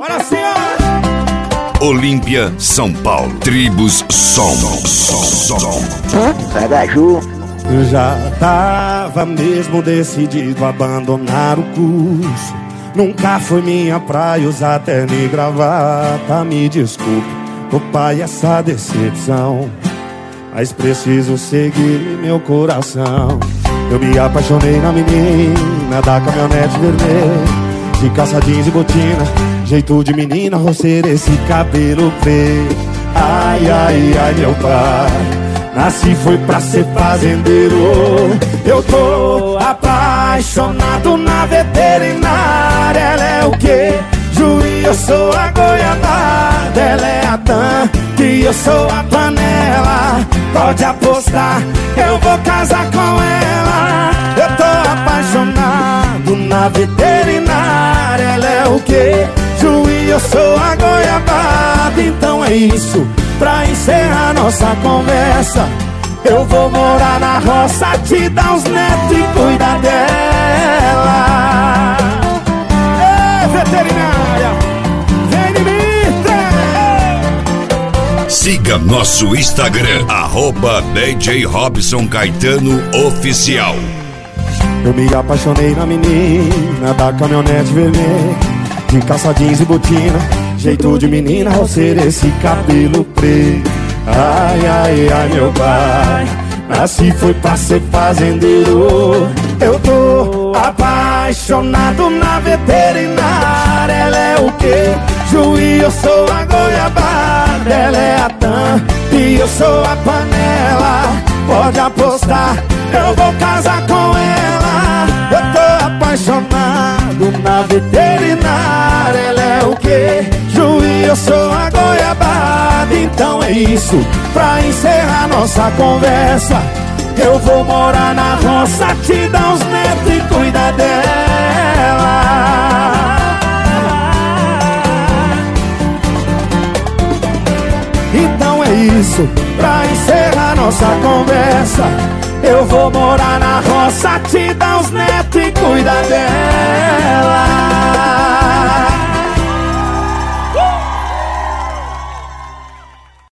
Agora sim, Olímpia, São Paulo. Tribos Som. Cagaju. Eu já tava mesmo decidido a abandonar o curso. Nunca foi minha praia usar terno e gravata. Me desculpe, ô pai, essa decepção, mas preciso seguir meu coração. Eu me apaixonei na menina da caminhonete vermelha, de calça jeans e botina, jeito de menina, roceira, esse cabelo preto. Ai, ai, ai, meu pai, nasci foi pra ser fazendeiro. Eu tô apaixonado na veterinária. Ela é o quê? Juiz, eu sou a goiabada. Ela é a tanque e eu sou a panela. Pode apostar, eu vou casar com ela. Eu tô apaixonado na veterinária. Ela é o quê? Juiz, eu sou a goiabada. Então é isso, pra encerrar nossa conversa, eu vou morar na roça, te dar uns netos e cuidar dela. Ei, veterinária, vem de mim, Siga nosso Instagram, @DJ Robson Caetano Oficial. Eu me apaixonei na menina da caminhonete vermelha, de calça jeans e botina, jeito de menina, roceira, esse cabelo preto. Ai, ai, ai, meu pai, nasci foi pra ser fazendeiro. Eu tô apaixonado na veterinária. Ela é o quê? Juiz, eu sou a goiabada. Ela é a tampa e eu sou a panela. Pode apostar, eu vou casar com ela. Eu tô apaixonado na veterinária. Ela é o quê? Juiz, eu sou a goiabada. Então é isso, pra encerrar nossa conversa, eu vou morar na roça, te dar uns netos e cuidar dela. Então é isso, pra encerrar nossa conversa, eu vou morar na roça, te dar uns netos e cuidar dela.